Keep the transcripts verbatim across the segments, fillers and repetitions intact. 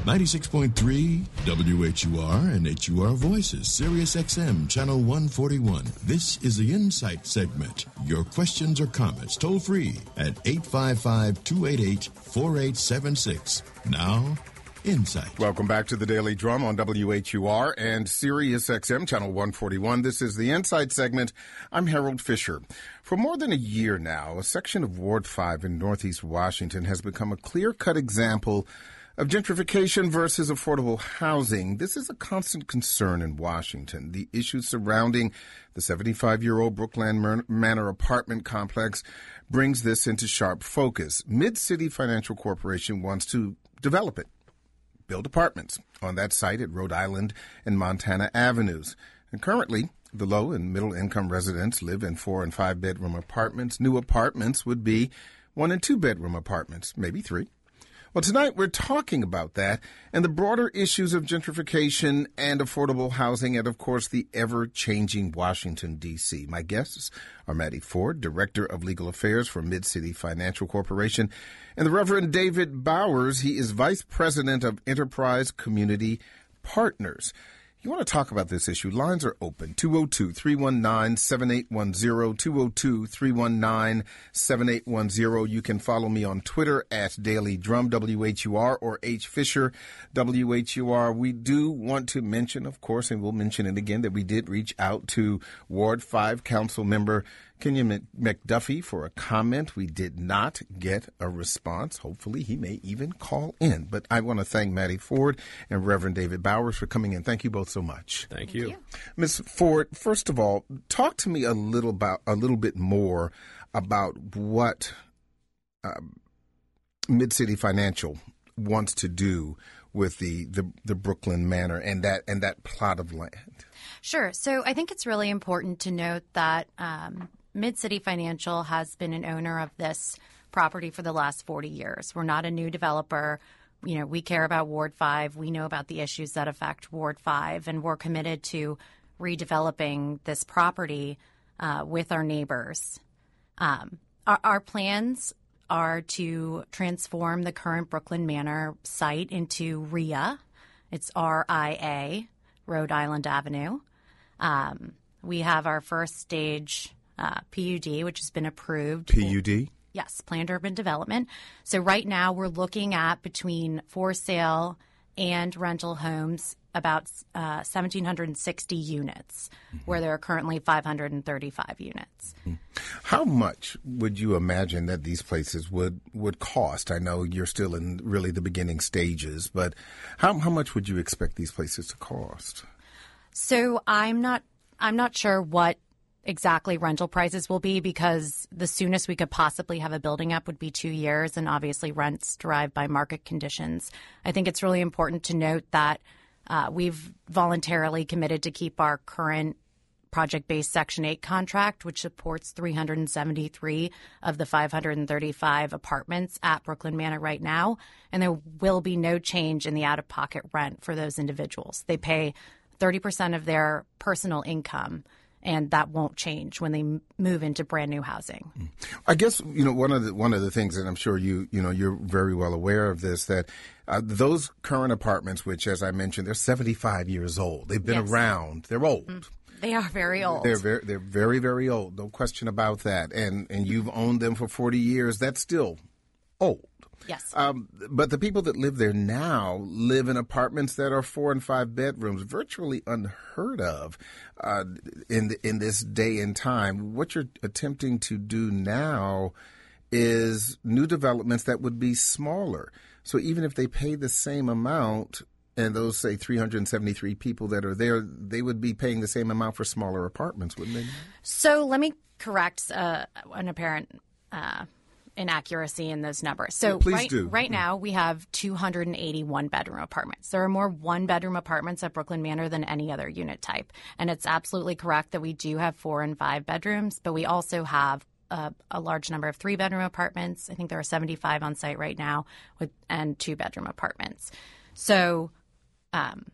ninety-six point three W H U R and H U R Voices, Sirius X M, Channel one forty-one. This is the Insight segment. Your questions or comments toll free at eight five five, two eight eight, four eight seven six. Now, Insight. Welcome back to the Daily Drum on W H U R and Sirius X M, Channel one forty-one. This is the Insight segment. I'm Harold Fisher. For more than a year now, a section of Ward five in Northeast Washington has become a clear-cut example of gentrification versus affordable housing. This is a constant concern in Washington. The issues surrounding the seventy-five-year-old Brookland Manor apartment complex brings this into sharp focus. Mid-City Financial Corporation wants to develop it, build apartments on that site at Rhode Island and Montana Avenues. And currently, the low and middle-income residents live in four- and five-bedroom apartments. New apartments would be one- and two-bedroom apartments, maybe three. Well, tonight we're talking about that and the broader issues of gentrification and affordable housing and, of course, the ever-changing Washington, D C My guests are Maddie Ford, Director of Legal Affairs for Mid-City Financial Corporation, and the Reverend David Bowers. He is Vice President of Enterprise Community Partners. You want to talk about this issue? Lines are open. two oh two, three one nine, seven eight one zero, two oh two, three one nine, seven eight one zero. You can follow me on Twitter at Daily Drum, W H U R, or H. Fisher, W H U R. We do want to mention, of course, and we'll mention it again, that we did reach out to Ward five Council Member Kenyon McDuffie for a comment. We did not get a response. Hopefully, he may even call in. But I want to thank Maddie Ford and Reverend David Bowers for coming in. Thank you both so much. Thank you. Thank you. Miz Ford, first of all, talk to me a little about a little bit more about what um, Mid-City Financial wants to do with the, the, the Brookland Manor and that and that plot of land. Sure. So I think it's really important to note that um, Mid-City Financial has been an owner of this property for the last forty years. We're not a new developer. You know, we care about Ward five. We know about the issues that affect Ward five, and we're committed to redeveloping this property uh, with our neighbors. Um, our, our plans are to transform the current Brookland Manor site into R I A. It's R I A, Rhode Island Avenue. Um, we have our first stage uh, P U D, which has been approved. P U D? Yes, planned urban development. So right now we're looking at between for sale and rental homes about uh, one thousand seven hundred sixty units, mm-hmm. where there are currently five hundred thirty-five units. Mm-hmm. How much would you imagine that these places would, would cost? I know you're still in really the beginning stages, but how, how much would you expect these places to cost? So I'm not I'm not sure what exactly rental prices will be, because the soonest we could possibly have a building up would be two years, and obviously rents derived by market conditions. I think it's really important to note that uh, we've voluntarily committed to keep our current project-based Section eight contract, which supports three hundred seventy-three of the five hundred thirty-five apartments at Brookland Manor right now, and there will be no change in the out-of-pocket rent for those individuals. They pay thirty percent of their personal income, and that won't change when they move into brand new housing. I guess, you know, one of the one of the things, and I'm sure you you know you're very well aware of this, that uh, those current apartments, which, as I mentioned, they're seventy-five years old. They've been yes. around. They're old. Mm, they are very old. They're very they're very very old. No question about that. And and you've owned them for forty years. That's still old. Yes. Um, but the people that live there now live in apartments that are four and five bedrooms, virtually unheard of uh, in the, in this day and time. What you're attempting to do now is new developments that would be smaller. So even if they pay the same amount, and those, say, three hundred seventy-three people that are there, they would be paying the same amount for smaller apartments, wouldn't they? So let me correct uh, an apparent uh inaccuracy in those numbers. So yeah, please right, do. right now we have two hundred eighty-one bedroom apartments. There are more one bedroom apartments at Brookland Manor than any other unit type. And it's absolutely correct that we do have four and five bedrooms, but we also have a, a large number of three bedroom apartments. I think there are seventy-five on site right now, with and two bedroom apartments. So um,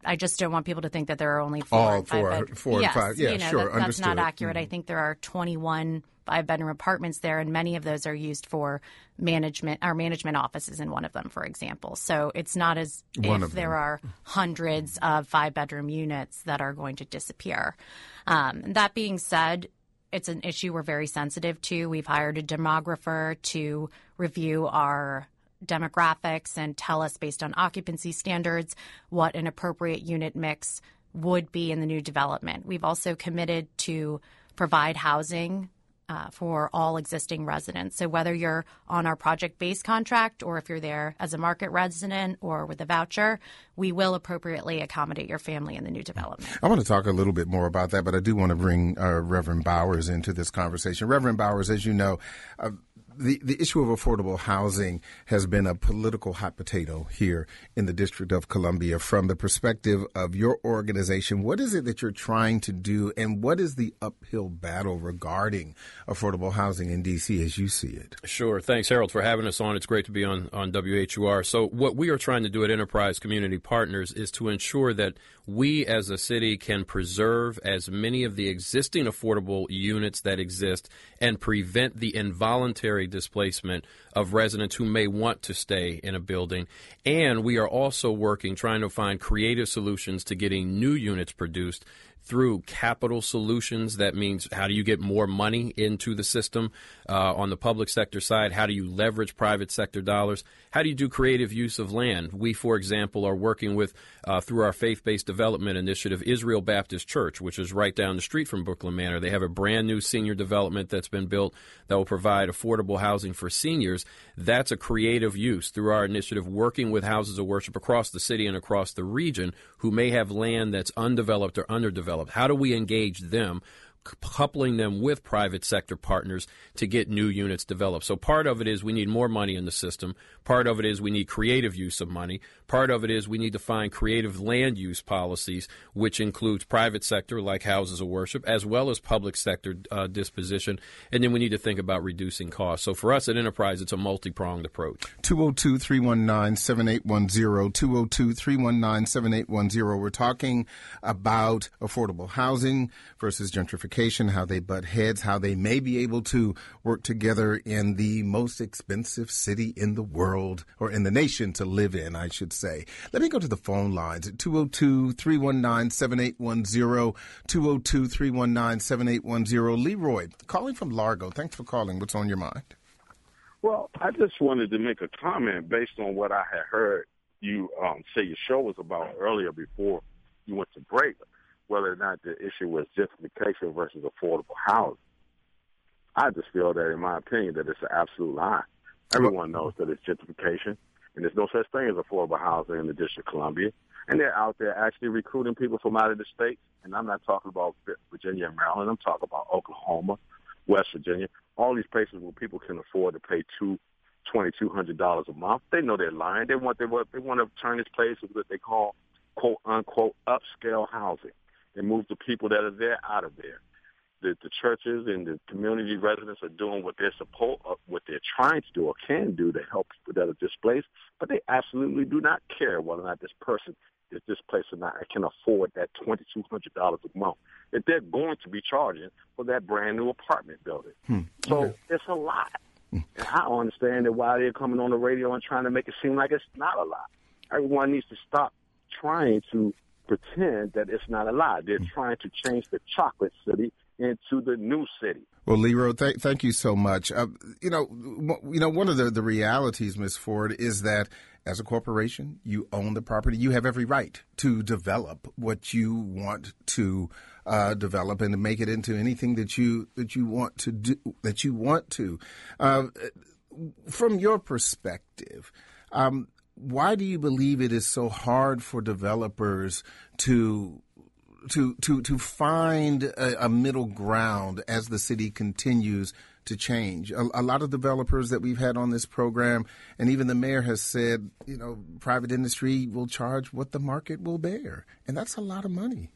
I just don't want people to think that there are only four All and five four, bedrooms. four yes, and five. Yeah, you know, sure, that, that's understood. not accurate. Mm. I think there are twenty-one five-bedroom apartments there, and many of those are used for management, our management offices in one of them, for example. So it's not as One if there are hundreds of five-bedroom units that are going to disappear. Um, that being said, it's an issue we're very sensitive to. We've hired a demographer to review our demographics and tell us based on occupancy standards what an appropriate unit mix would be in the new development. We've also committed to provide housing Uh, for all existing residents. So whether you're on our project-based contract or if you're there as a market resident or with a voucher, we will appropriately accommodate your family in the new development. I want to talk a little bit more about that, but I do want to bring uh, Reverend Bowers into this conversation. Reverend Bowers, as you know, uh, The, the issue of affordable housing has been a political hot potato here in the District of Columbia. From the perspective of your organization, what is it that you're trying to do, and what is the uphill battle regarding affordable housing in D C as you see it? Sure. Thanks, Harold, for having us on. It's great to be on, on W H U R. So what we are trying to do at Enterprise Community Partners is to ensure that we as a city can preserve as many of the existing affordable units that exist and prevent the involuntary displacement of residents who may want to stay in a building. And we are also working, trying to find creative solutions to getting new units produced through capital solutions. That means how do you get more money into the system uh, on the public sector side? How do you leverage private sector dollars? How do you do creative use of land? We, for example, are working with, uh, through our faith-based development initiative, Israel Baptist Church, which is right down the street from Brooklyn Manor. They have a brand new senior development that's been built that will provide affordable housing for seniors. That's a creative use through our initiative, working with houses of worship across the city and across the region who may have land that's undeveloped or underdeveloped. How do we engage them, coupling them with private sector partners to get new units developed? So part of it is we need more money in the system. Part of it is we need creative use of money. Part of it is we need to find creative land use policies, which includes private sector like houses of worship, as well as public sector uh, disposition. And then we need to think about reducing costs. So for us at Enterprise, it's a multi-pronged approach. two oh two, three one nine, seven eight one zero, two oh two, three one nine, seven eight one zero. We're talking about affordable housing versus gentrification, how they butt heads, how they may be able to work together in the most expensive city in the world, or in the nation to live in, I should say. Let me go to the phone lines at two oh two, three one nine, seven eight one zero, two oh two, three one nine, seven eight one zero. Leroy, calling from Largo. Thanks for calling. What's on your mind? Well, I just wanted to make a comment based on what I had heard you um, say your show was about earlier before you went to break, whether or not the issue was gentrification versus affordable housing. I just feel that, in my opinion, that it's an absolute lie. Everyone knows that it's gentrification, and there's no such thing as affordable housing in the District of Columbia. And they're out there actually recruiting people from out of the states. And I'm not talking about Virginia and Maryland. I'm talking about Oklahoma, West Virginia, all these places where people can afford to pay two, twenty-two hundred dollars a month. They know they're lying. They want they want they want to turn this place into what they call quote unquote upscale housing and move the people that are there out of there. The, the churches and the community residents are doing what they're supposed, what they're trying to do or can do to help people that are displaced, but they absolutely do not care whether or not this person is displaced or not and can afford that twenty-two hundred dollars a month that they're going to be charging for that brand new apartment building. Hmm. So okay. It's a lot. Hmm. And I don't understand that why they're coming on the radio and trying to make it seem like it's not a lot. Everyone needs to stop trying to pretend that it's not a lie. They're hmm. trying to change the chocolate city into the new city. Well, Leroy, th- thank you so much. Uh, you know, w- you know, one of the, the realities, Miz Ford, is that as a corporation, you own the property. You have every right to develop what you want to uh, develop and to make it into anything that you that you want to do. That you want to. Uh, from your perspective, um, why do you believe it is so hard for developers to to to to find a, a middle ground as the city continues to change? A, a lot of developers that we've had on this program, and even the mayor has said, you know, private industry will charge what the market will bear, and that's a lot of money.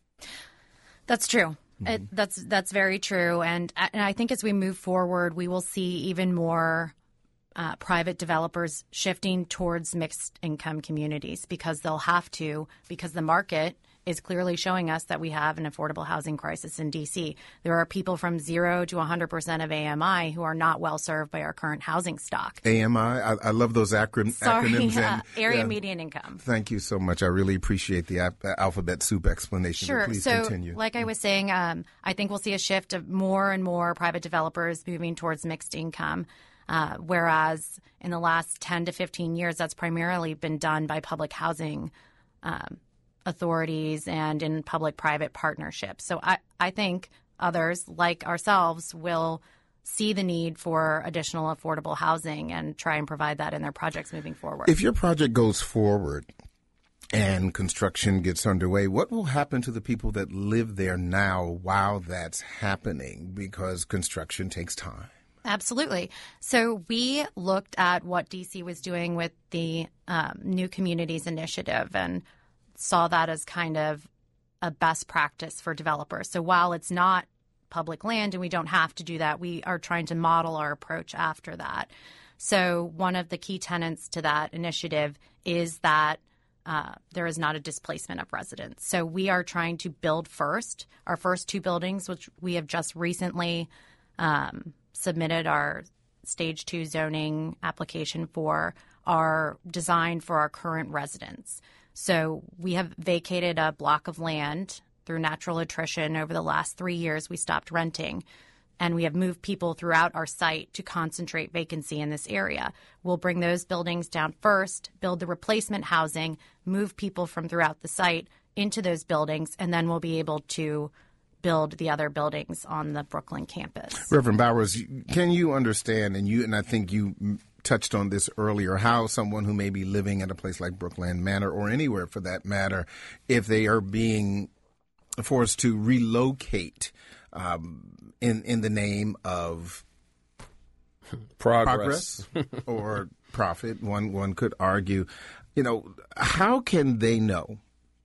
That's true. Mm-hmm. It, that's that's very true, and and I think as we move forward, we will see even more uh, private developers shifting towards mixed income communities because they'll have to, because the market is clearly showing us that we have an affordable housing crisis in D C. There are people from zero to one hundred percent of A M I who are not well served by our current housing stock. A M I, I, I love those acron- Sorry, acronyms. yeah, and, area yeah. median income. Thank you so much. I really appreciate the ap- alphabet soup explanation. Sure. Please so, continue. like I was saying, um, I think we'll see a shift of more and more private developers moving towards mixed income. Uh, whereas in the last ten to fifteen years, that's primarily been done by public housing um, authorities and in public-private partnerships. So I, I think others, like ourselves, will see the need for additional affordable housing and try and provide that in their projects moving forward. If your project goes forward and construction gets underway, what will happen to the people that live there now while that's happening? Because construction takes time. Absolutely. So we looked at what D C was doing with the um, New Communities Initiative and saw that as kind of a best practice for developers. So while it's not public land and we don't have to do that, we are trying to model our approach after that. So one of the key tenets to that initiative is that uh, there is not a displacement of residents. So we are trying to build first. Our first two buildings, which we have just recently um, submitted our stage two zoning application for, are designed for our current residents. So we have vacated a block of land through natural attrition over the last three years. We stopped renting, and we have moved people throughout our site to concentrate vacancy in this area. We'll bring those buildings down first, build the replacement housing, move people from throughout the site into those buildings, and then we'll be able to build the other buildings on the Brooklyn campus. Reverend Bowers, can you understand, and you and I think you touched on this earlier, how someone who may be living at a place like Brookland Manor or anywhere for that matter, if they are being forced to relocate um, in in the name of progress, progress or profit, one one could argue, you know, how can they know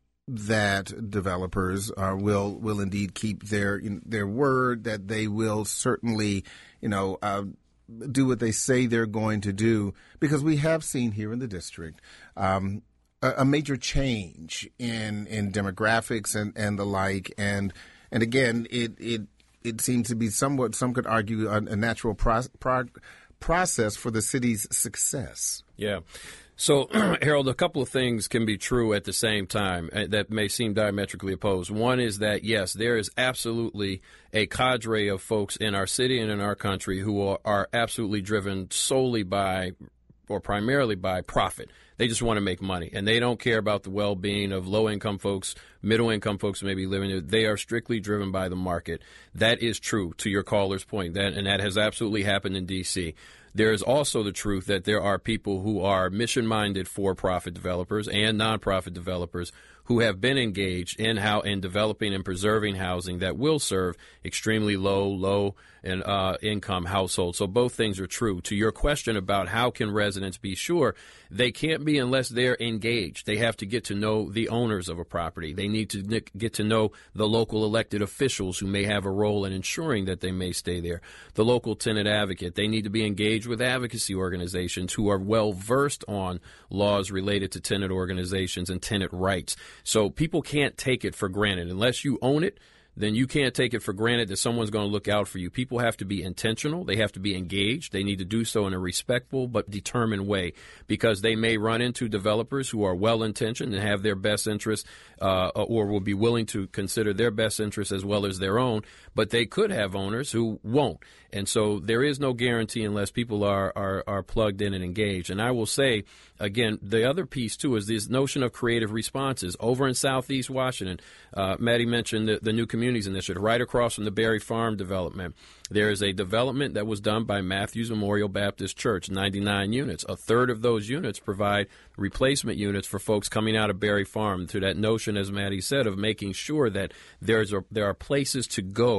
that developers uh, will will indeed keep their their word, that they will certainly, you know, uh, do what they say they're going to do? Because we have seen here in the district um, a, a major change in in demographics and, and the like, and and again, it it it seems to be somewhat, some could argue, a, a natural pro- pro- process for the city's success. Yeah. So, Harold, a couple of things can be true at the same time that may seem diametrically opposed. One is that, yes, there is absolutely a cadre of folks in our city and in our country who are, are absolutely driven solely by, or primarily by, profit. They just want to make money, and they don't care about the well-being of low-income folks, middle-income folks who may be living there. They are strictly driven by the market. That is true, to your caller's point, that, and that has absolutely happened in D C There is also the truth that there are people who are mission-minded for-profit developers and nonprofit developers who have been engaged in how in developing and preserving housing that will serve extremely low, low and uh, income households. So both things are true. To your question about how can residents be sure, they can't be unless they're engaged. They have to get to know the owners of a property. They need to get to know the local elected officials who may have a role in ensuring that they may stay there. The local tenant advocate. They need to be engaged with advocacy organizations who are well versed on laws related to tenant organizations and tenant rights. So people can't take it for granted. Unless you own it, then you can't take it for granted that someone's going to look out for you. People have to be intentional. They have to be engaged. They need to do so in a respectful but determined way, because they may run into developers who are well-intentioned and have their best interests uh, or will be willing to consider their best interests as well as their own, but they could have owners who won't. And so there is no guarantee unless people are, are, are plugged in and engaged. And I will say, again, the other piece, too, is this notion of creative responses. Over in Southeast Washington, uh, Maddie mentioned the, the New Communities Initiative, right across from the Berry Farm development. There is a development that was done by Matthews Memorial Baptist Church, ninety-nine units. A third of those units provide replacement units for folks coming out of Berry Farm, to that notion, as Maddie said, of making sure that there's a, there are places to go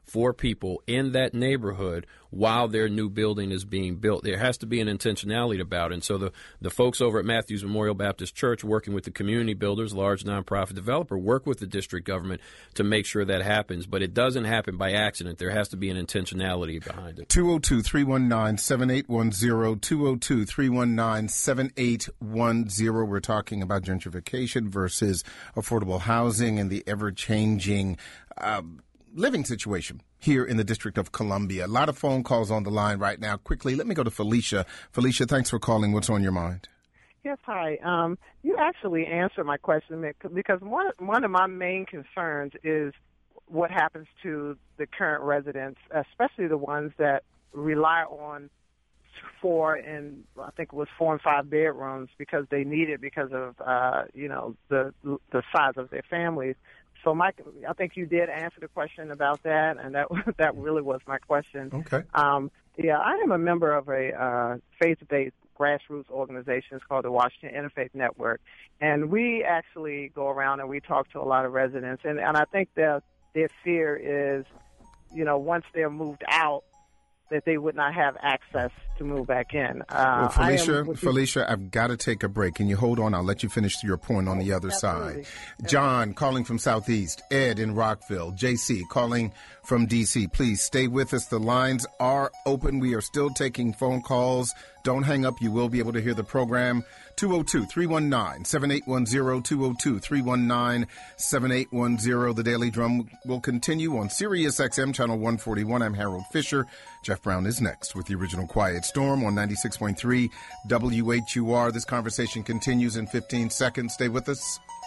for people in that neighborhood while their new building is being built. There has to be an intentionality about it. And so the, the folks over at Matthews Memorial Baptist Church, working with the community builders, large nonprofit developer, work with the district government to make sure that happens. But it doesn't happen by accident. There has to be an intentionality behind it. two oh two, three one nine, seven eight one zero, two oh two, three one nine, seven eight one zero. We're talking about gentrification versus affordable housing and the ever-changing uh, living situation here in the District of Columbia. A lot of phone calls on the line right now. Quickly, let me go to Felicia. Felicia, thanks for calling. What's on your mind? Yes, hi. Um, you actually answered my question because one one of my main concerns is what happens to the current residents, especially the ones that rely on four and I think it was four and five bedrooms because they need it because of uh, you know the the size of their families. So, Mike, I think you did answer the question about that, and that that really was my question. Okay. Um, yeah, I am a member of a uh, faith-based grassroots organization. It's called the Washington Interfaith Network, and we actually go around and we talk to a lot of residents, and, and I think that their fear is, you know, once they're moved out, that they would not have access to move back in. Uh, well, Felicia, am, Felicia, I've got to take a break. Can you hold on? I'll let you finish your point on the other Absolutely. side. John calling from Southeast, Ed in Rockville, J C calling from D C. Please stay with us. The lines are open. We are still taking phone calls. Don't hang up. You will be able to hear the program. two oh two, three one nine, seven eight one zero, two oh two, three one nine, seven eight one zero. The Daily Drum will continue on Sirius X M, Channel one forty-one. I'm Harold Fisher. Jeff Brown is next with the original Quiet Storm on ninety-six point three W H U R. This conversation continues in fifteen seconds. Stay with us.